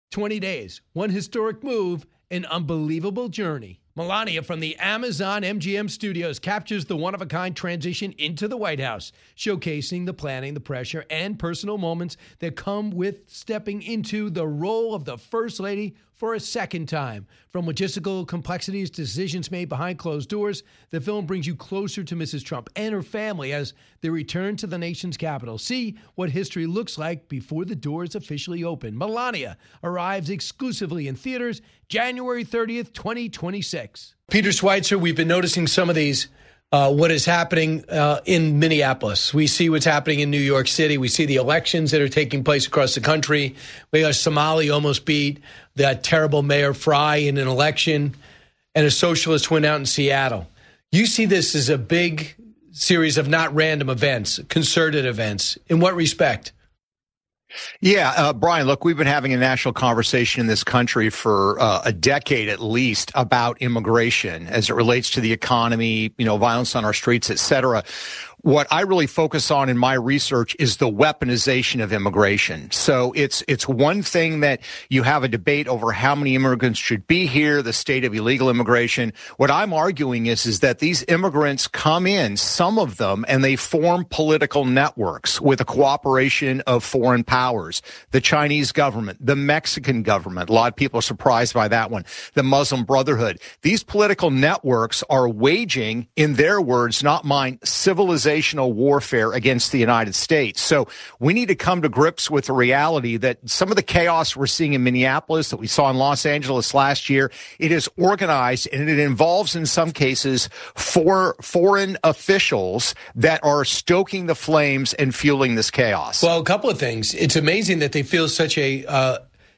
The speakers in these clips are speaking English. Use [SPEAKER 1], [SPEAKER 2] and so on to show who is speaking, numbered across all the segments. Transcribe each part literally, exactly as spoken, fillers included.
[SPEAKER 1] twenty days, one historic move, an unbelievable journey. Melania from the Amazon M G M studios captures the one-of-a-kind transition into the White House, showcasing the planning, the pressure, and personal moments that come with stepping into the role of the First Lady for a second time. From logistical complexities to decisions made behind closed doors, the film brings you closer to Missus Trump and her family as they return to the nation's capital. See what history looks like before the doors officially open. Melania arrives exclusively in theaters January thirtieth, twenty twenty-six. Peter Schweitzer, we've been noticing some of these, uh, what is happening uh, in Minneapolis. We see what's happening in New York City. We see the elections that are taking place across the country. We got Somali almost beat that terrible Mayor Fry in an election, and a socialist went out in Seattle. You see this as a big series of not random events, concerted events. In what respect?
[SPEAKER 2] Yeah, uh, Brian, look, we've been having a national conversation in this country for uh, a decade at least about immigration as it relates to the economy, you know, violence on our streets, et cetera. What I really focus on in my research is the weaponization of immigration. So it's it's one thing that you have a debate over how many immigrants should be here, the state of illegal immigration. What I'm arguing is, is that these immigrants come in, some of them, and they form political networks with the cooperation of foreign powers, the Chinese government, the Mexican government. A lot of people are surprised by that one, the Muslim Brotherhood. These political networks are waging, in their words, not mine, civilization warfare against the United States. So we need to come to grips with the reality that some of the chaos we're seeing in Minneapolis, that we saw in Los Angeles last year, it is organized and it involves, in some cases, for foreign officials that are stoking the flames and fueling this chaos.
[SPEAKER 1] Well, a couple of things. It's amazing that they feel such a uh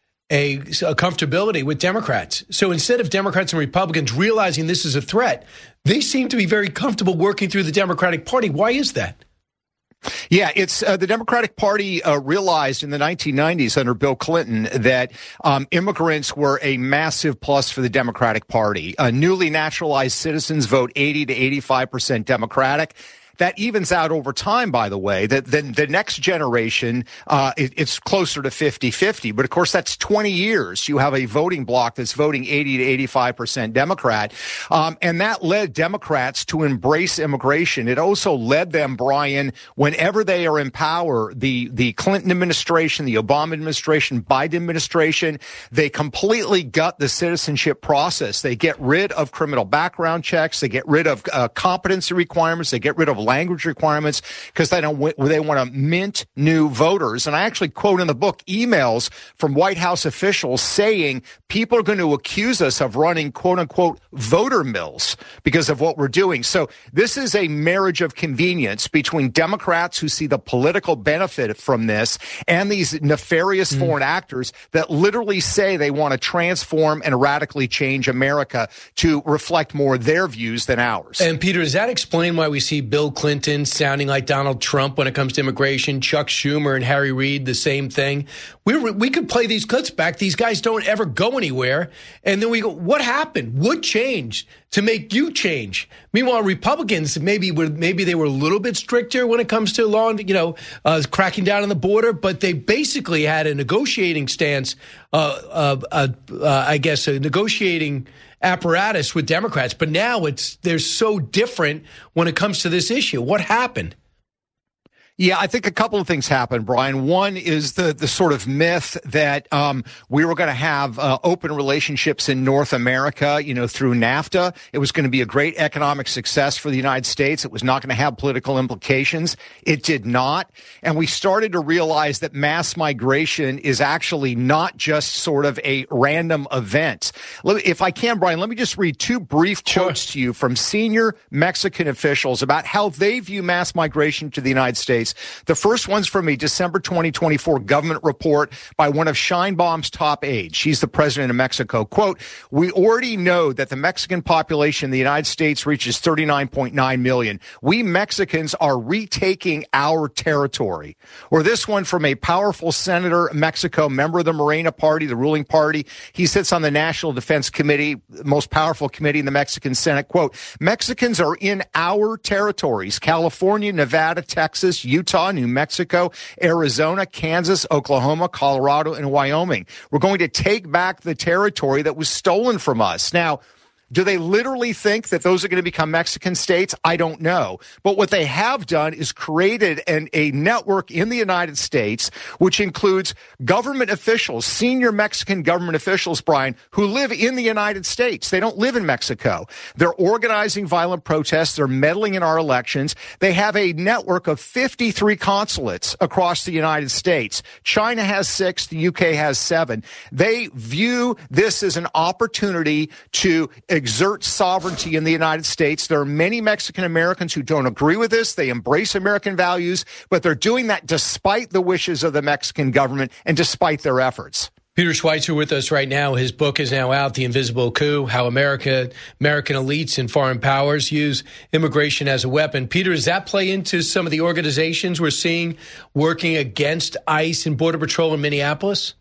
[SPEAKER 1] A, a comfortability with Democrats. So instead of Democrats and Republicans realizing this is a threat, they seem to be very comfortable working through the Democratic Party. Why is that?
[SPEAKER 2] Yeah, it's uh, the Democratic Party uh, realized in the nineteen nineties under Bill Clinton that um, immigrants were a massive plus for the Democratic Party. Uh, newly naturalized citizens vote eighty to eighty-five percent Democratic. That evens out over time, by the way. That then the next generation, uh, it, it's closer to fifty-fifty. But of course, that's twenty years. You have a voting bloc that's voting eighty to eighty-five percent Democrat. Um, and that led Democrats to embrace immigration. It also led them, Brian, whenever they are in power, the, the Clinton administration, the Obama administration, Biden administration, they completely gut the citizenship process. They get rid of criminal background checks. They get rid of uh, competency requirements. They get rid of language requirements because they don't they want to mint new voters. And I actually quote in the book emails from White House officials saying people are going to accuse us of running quote unquote voter mills because of what we're doing. So this is a marriage of convenience between Democrats who see the political benefit from this and these nefarious mm. foreign actors that literally say they want to transform and radically change America to reflect more their views than ours.
[SPEAKER 1] And Peter, does that explain why we see Bill Clinton sounding like Donald Trump when it comes to immigration, Chuck Schumer and Harry Reid, the same thing? We we could play these clips back. These guys don't ever go anywhere. And then we go, what happened? What changed to make you change? Meanwhile, Republicans, maybe were, maybe they were a little bit stricter when it comes to law, you know, uh, cracking down on the border, but they basically had a negotiating stance, uh, uh, uh, uh, I guess, a negotiating apparatus with Democrats, but now it's they're so different when it comes to this issue. What happened?
[SPEAKER 2] Yeah, I think a couple of things happened, Brian. One is the the sort of myth that um, we were going to have uh, open relationships in North America, you know, through NAFTA. It was going to be a great economic success for the United States. It was not going to have political implications. It did not. And we started to realize that mass migration is actually not just sort of a random event. If I can, Brian, let me just read two brief quotes sure. to you from senior Mexican officials about how they view mass migration to the United States. The first one's from a December twenty twenty-four government report by one of Sheinbaum's top aides. She's the president of Mexico. Quote, we already know that the Mexican population in the United States reaches thirty-nine point nine million. We Mexicans are retaking our territory. Or this one from a powerful senator, Mexico, member of the Morena party, the ruling party. He sits on the National Defense Committee, the most powerful committee in the Mexican Senate. Quote, Mexicans are in our territories, California, Nevada, Texas, Utah, New Mexico, Arizona, Kansas, Oklahoma, Colorado, and Wyoming. We're going to take back the territory that was stolen from us. Now, do they literally think that those are going to become Mexican states? I don't know. But what they have done is created an, a network in the United States, which includes government officials, senior Mexican government officials, Brian, who live in the United States. They don't live in Mexico. They're organizing violent protests. They're meddling in our elections. They have a network of fifty-three consulates across the United States. China has six. The U K has seven. They view this as an opportunity to exert sovereignty in the United States. There are many Mexican Americans who don't agree with this. They embrace American values, but they're doing that despite the wishes of the Mexican government and despite their efforts.
[SPEAKER 1] Peter Schweizer with us right now. His book is now out, The Invisible Coup, How America, American Elites and Foreign Powers Use Immigration as a Weapon. Peter, does that play into some of the organizations we're seeing working against ICE and Border Patrol in Minneapolis?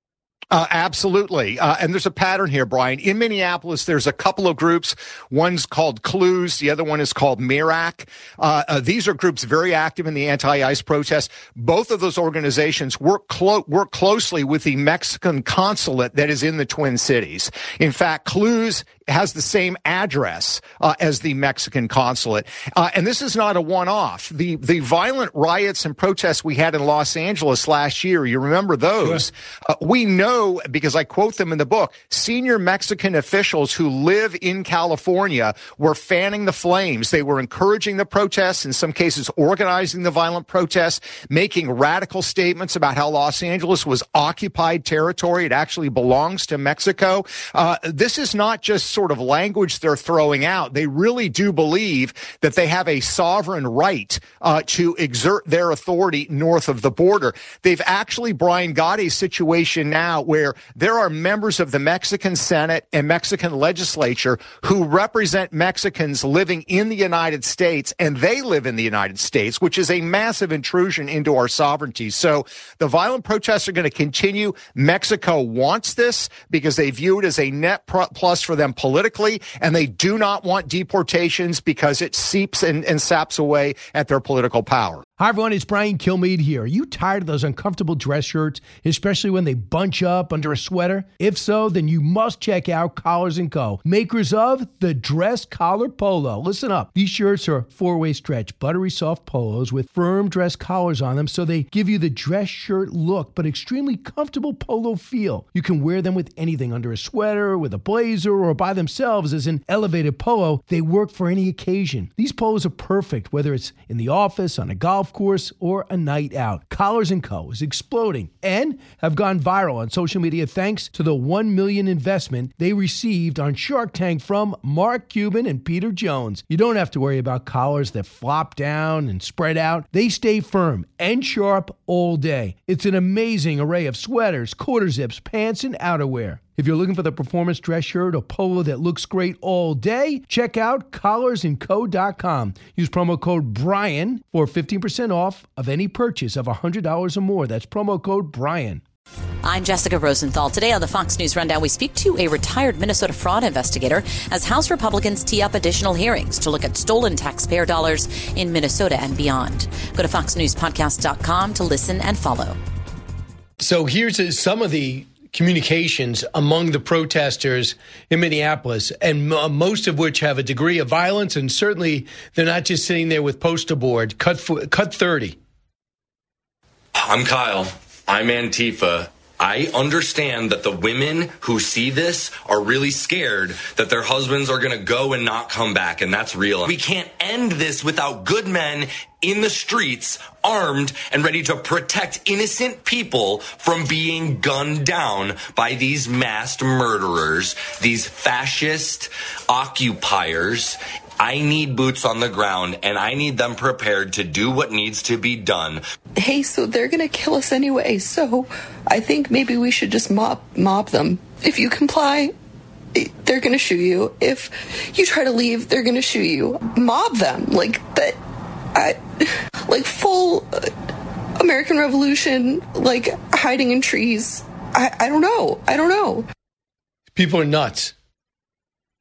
[SPEAKER 2] Uh, absolutely. Uh, and there's a pattern here, Brian. In Minneapolis, there's a couple of groups. One's called Clues. The other one is called MIRAC. Uh, uh, these are groups very active in the anti-ICE protests. Both of those organizations work, clo- work closely with the Mexican consulate that is in the Twin Cities. In fact, Clues has the same address uh, as the Mexican consulate. Uh, and this is not a one-off. The the violent riots and protests we had in Los Angeles last year, you remember those? Sure. Uh, we know, because I quote them in the book, senior Mexican officials who live in California were fanning the flames. They were encouraging the protests, in some cases organizing the violent protests, making radical statements about how Los Angeles was occupied territory. It actually belongs to Mexico. Uh, this is not just sort of language they're throwing out. They really do believe that they have a sovereign right uh, to exert their authority north of the border. They've actually, Brian, got a situation now where there are members of the Mexican Senate and Mexican legislature who represent Mexicans living in the United States, and they live in the United States, which is a massive intrusion into our sovereignty. So the violent protests are going to continue. Mexico wants this because they view it as a net plus for them politically, and they do not want deportations because it seeps and, and saps away at their political power.
[SPEAKER 1] Hi, everyone. It's Brian Kilmeade here. Are you tired of those uncomfortable dress shirts, especially when they bunch up under a sweater? If so, then you must check out Collars and Co., makers of the Dress Collar Polo. Listen up. These shirts are four-way stretch, buttery soft polos with firm dress collars on them, so they give you the dress shirt look, but extremely comfortable polo feel. You can wear them with anything, under a sweater, with a blazer, or by themselves as an elevated polo. They work for any occasion. These polos are perfect, whether it's in the office, on a golf course, or a night out. Collars and Co. is exploding and have gone viral on social media thanks to the one million dollars investment they received on Shark Tank from Mark Cuban and Peter Jones. You don't have to worry about collars that flop down and spread out. They stay firm and sharp all day. It's an amazing array of sweaters, quarter zips, pants, and outerwear. If you're looking for the performance dress shirt or polo that looks great all day, check out collars and co dot com. Use promo code Brian for fifteen percent off of any purchase of one hundred dollars or more. That's promo code Brian.
[SPEAKER 3] I'm Jessica Rosenthal. Today on the Fox News Rundown, we speak to a retired Minnesota fraud investigator as House Republicans tee up additional hearings to look at stolen taxpayer dollars in Minnesota and beyond. Go to fox news podcast dot com to listen and follow.
[SPEAKER 1] So here's some of the communications among the protesters in Minneapolis, and m- most of which have a degree of violence, and certainly they're not just sitting there with poster board. Cut, f- cut thirty.
[SPEAKER 4] I'm Kyle. I'm Antifa. I understand that the women who see this are really scared that their husbands are going to go and not come back, and that's real. We can't end this without good men in the streets, armed and ready to protect innocent people from being gunned down by these masked murderers, these fascist occupiers. I need boots on the ground, and I need them prepared to do what needs to be done.
[SPEAKER 5] Hey, so they're going to kill us anyway, so I think maybe we should just mob, mob them. If you comply, they're going to shoot you. If you try to leave, they're going to shoot you. Mob them. Like that, I, like full American Revolution, like hiding in trees. I, I don't know. I don't know.
[SPEAKER 1] People are nuts.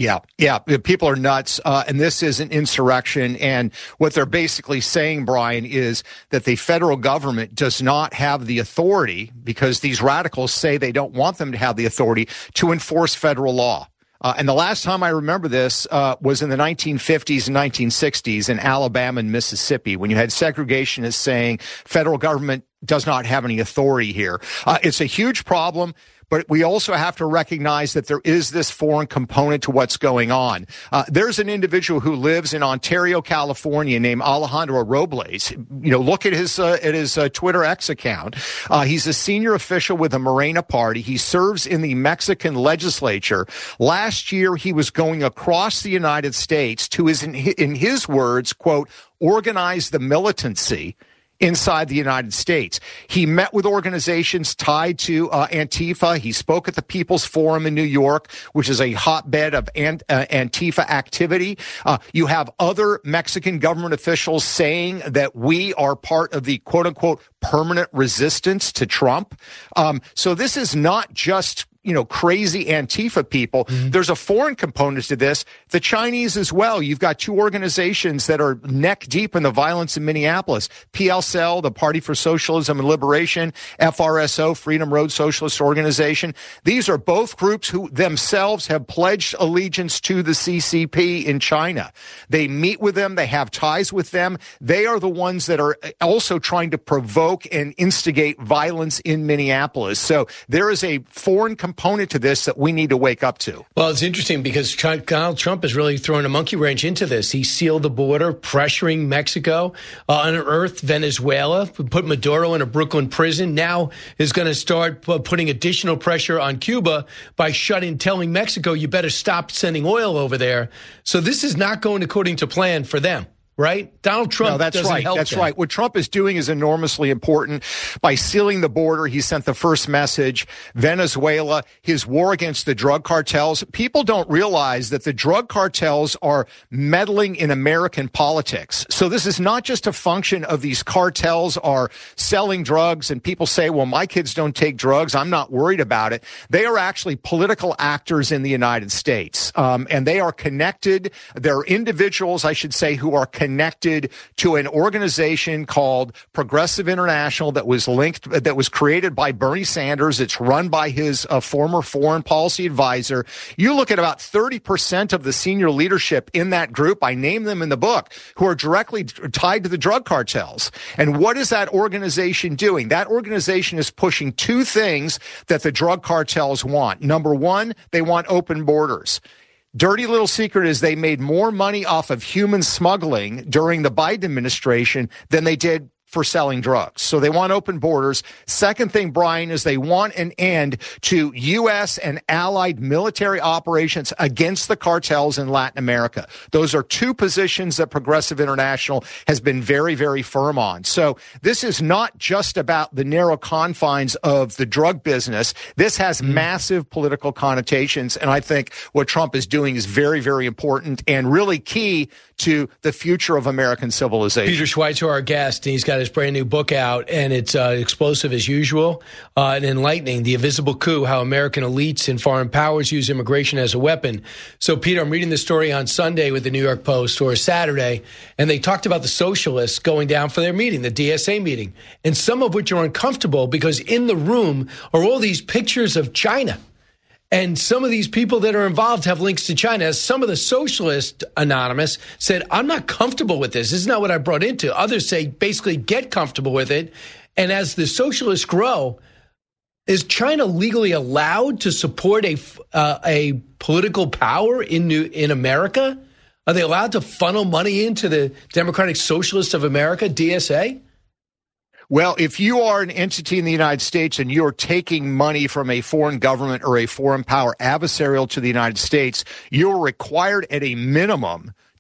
[SPEAKER 2] Yeah, yeah. People are nuts. Uh, and this is an insurrection. And what they're basically saying, Brian, is that the federal government does not have the authority, because these radicals say they don't want them to have the authority to enforce federal law. Uh, and the last time I remember this uh, was in the nineteen fifties and nineteen sixties in Alabama and Mississippi, when you had segregationists saying federal government does not have any authority here. Uh, it's a huge problem. But we also have to recognize that there is this foreign component to what's going on. Uh, there's an individual who lives in Ontario, California, named Alejandro Robles. You know, look at his uh, at his uh, Twitter X account. Uh, he's a senior official with the Morena Party. He serves in the Mexican legislature. Last year, he was going across the United States to his, in his words, quote, organize the militancy inside the United States. He met with organizations tied to uh, Antifa. He spoke at the People's Forum in New York, which is a hotbed of ant- uh, Antifa activity. Uh, you have other Mexican government officials saying that we are part of the quote-unquote permanent resistance to Trump. Um, so this is not just you know, crazy Antifa people. Mm-hmm. There's a foreign component to this. The Chinese as well. You've got two organizations that are neck deep in the violence in Minneapolis. P L C L, the Party for Socialism and Liberation, F R S O, Freedom Road Socialist Organization. These are both groups who themselves have pledged allegiance to the C C P in China. They meet with them. They have ties with them. They are the ones that are also trying to provoke and instigate violence in Minneapolis. So there is a foreign component component to this that we need to wake up to.
[SPEAKER 1] Well, it's interesting because Donald Trump is really throwing a monkey wrench into this. He sealed the border, pressuring Mexico, uh, unearthed Venezuela, put Maduro in a Brooklyn prison. Now is going to start p- putting additional pressure on Cuba by shutting, telling Mexico, you better stop sending oil over there. So this is not going according to plan for them. Right? Donald Trump
[SPEAKER 2] no, that's
[SPEAKER 1] doesn't
[SPEAKER 2] right.
[SPEAKER 1] help
[SPEAKER 2] That's
[SPEAKER 1] them.
[SPEAKER 2] right. What Trump is doing is enormously important. By sealing the border, he sent the first message. Venezuela, his war against the drug cartels. People don't realize that the drug cartels are meddling in American politics. So this is not just a function of these cartels are selling drugs and people say, well, my kids don't take drugs. I'm not worried about it. They are actually political actors in the United States. Um, and they are connected. They're individuals, I should say, who are connected connected to an organization called Progressive International that was linked, that was created by Bernie Sanders. It's run by his uh, former foreign policy advisor. You look at about thirty percent of the senior leadership in that group, I name them in the book, who are directly tied to the drug cartels. And what is that organization doing? That organization is pushing two things that the drug cartels want. Number one, they want open borders. Dirty little secret is they made more money off of human smuggling during the Biden administration than they did for selling drugs. So they want open borders. Second thing, Brian, is they want an end to U S and allied military operations against the cartels in Latin America. Those are two positions that Progressive International has been very, very firm on. So this is not just about the narrow confines of the drug business. This has mm. massive political connotations. And I think what Trump is doing is very, very important and really key to the future of American civilization.
[SPEAKER 1] Peter Schweitzer, our guest, he's got his brand new book out, and it's uh, explosive as usual uh, and enlightening. The Invisible Coup, How American Elites and Foreign Powers Use Immigration as a Weapon. So, Peter, I'm reading the story on Sunday with the New York Post, or Saturday, and they talked about the socialists going down for their meeting, the D S A meeting, and some of which are uncomfortable because in the room are all these pictures of China. And some of these people that are involved have links to China. As some of the Socialist Anonymous said, I'm not comfortable with this. This is not what I brought into. Others say, basically, get comfortable with it. And as the socialists grow, is China legally allowed to support a, uh, a political power in, New, in America? Are they allowed to funnel money into the Democratic Socialists of America, D S A?
[SPEAKER 2] Well, if you are an entity in the United States and you're taking money from a foreign government or a foreign power adversarial to the United States, you're required at a minimum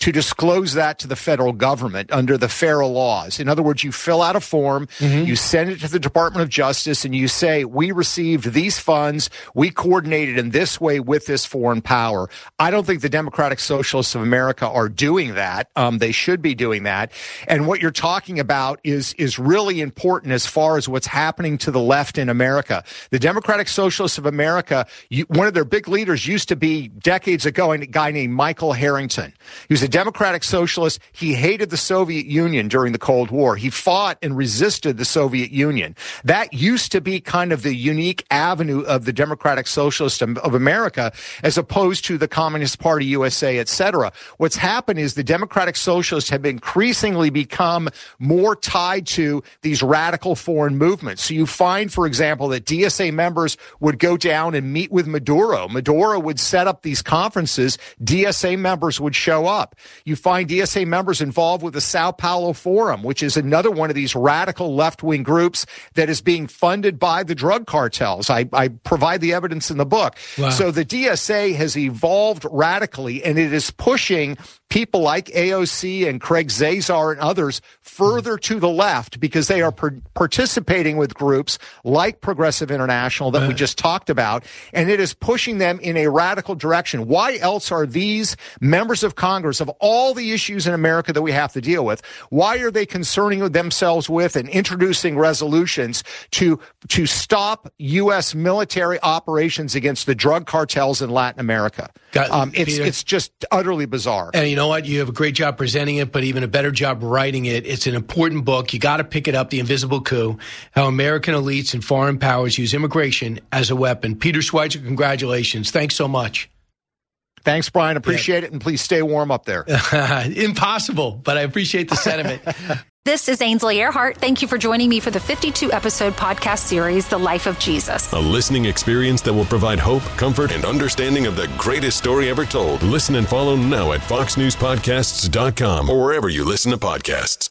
[SPEAKER 2] to disclose that to the federal government under the FARA laws. In other words, you fill out a form, mm-hmm. you send it to the Department of Justice, and you say, we received these funds, we coordinated in this way with this foreign power. I don't think the Democratic Socialists of America are doing that. Um, they should be doing that. And what you're talking about is, is really important as far as what's happening to the left in America. The Democratic Socialists of America, you, one of their big leaders used to be decades ago a guy named Michael Harrington. He was a Democratic Socialist. He hated the Soviet Union during the Cold War. He fought and resisted the Soviet Union. That used to be kind of the unique avenue of the Democratic Socialists of America, as opposed to the Communist Party U S A, et cetera. What's happened is the Democratic Socialists have increasingly become more tied to these radical foreign movements. So you find, for example, that D S A members would go down and meet with Maduro. Maduro would set up these conferences. D S A members would show up. You find D S A members involved with the Sao Paulo Forum, which is another one of these radical left-wing groups that is being funded by the drug cartels. I, I provide the evidence in the book. Wow. So the D S A has evolved radically, and it is pushing people like A O C and Craig Zazar and others further to the left because they are per- participating with groups like Progressive International that we just talked about, and it is pushing them in a radical direction. Why else are these members of Congress, of all the issues in America that we have to deal with, why are they concerning themselves with and introducing resolutions to to stop U S military operations against the drug cartels in Latin America?
[SPEAKER 1] Got,
[SPEAKER 2] um, it's
[SPEAKER 1] Peter,
[SPEAKER 2] it's just utterly bizarre.
[SPEAKER 1] And you know what? You have a great job presenting it, but even a better job writing it. It's an important book. You got to pick it up, The Invisible Coup, How American Elites and Foreign Powers Use Immigration as a Weapon. Peter Schweizer, congratulations. Thanks so much.
[SPEAKER 2] Thanks, Brian. Appreciate yeah. it, and please stay warm up there.
[SPEAKER 1] Impossible, but I appreciate the sentiment.
[SPEAKER 6] This is Ainsley Earhart. Thank you for joining me for the fifty-two episode podcast series, The Life of Jesus.
[SPEAKER 7] A listening experience that will provide hope, comfort, and understanding of the greatest story ever told. Listen and follow now at fox news podcasts dot com or wherever you listen to podcasts.